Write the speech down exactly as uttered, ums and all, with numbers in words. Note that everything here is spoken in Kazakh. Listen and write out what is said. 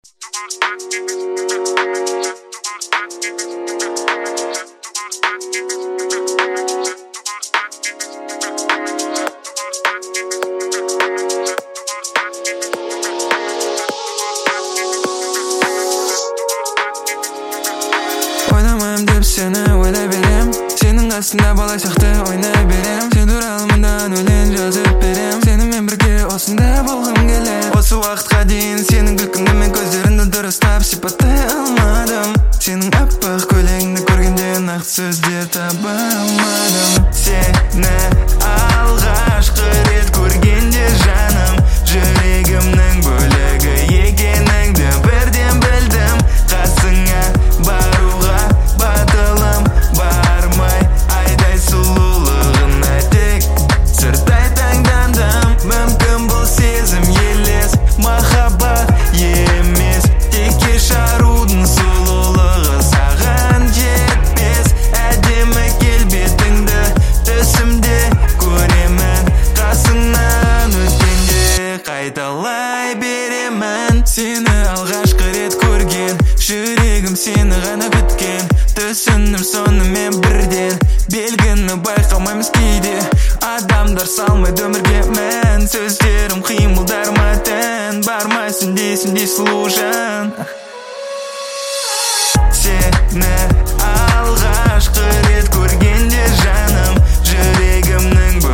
Ойнамайым деп сені ойлай берем, сенің қасында бала сияқты ойнай берем. Сен туралы мындан өлең жазып берем, сенімен бірге осында болғым келеді. Осы уақытқа дейін сенің күлкіңді мен көздеріңді дұрыстап сипаттай алмадым. Сенің аппақ көйлегіңді көргенде нақты сөздер таба алмадым. Сені алғашқы рет көргенде жаным, жүрегімнің бөлігі екеніңді бірден білдім. Қасыңа баруға батылым бармай, айдай сұлулығына тек сырттай таңдандым. Мүмкін бұл сезім елес, махаббат емес, текке шарудың сұлулығы саған жетпес. Әдемі келбетіңді түсімде көремін, қасыңнан өткенде қайталай беремін. Сені алғашқы рет көрген, жүрегім сені ғана күткен. Түсінім сонымен бірден, белгіні байқамаймыз кейде. Адамдар салмайды өмірге мән, сөздерім қимылдарыма тән. Бармайсың дейсің дей сұлу жан. Сені алғашқы рет көргенде жаным, жүрегімнің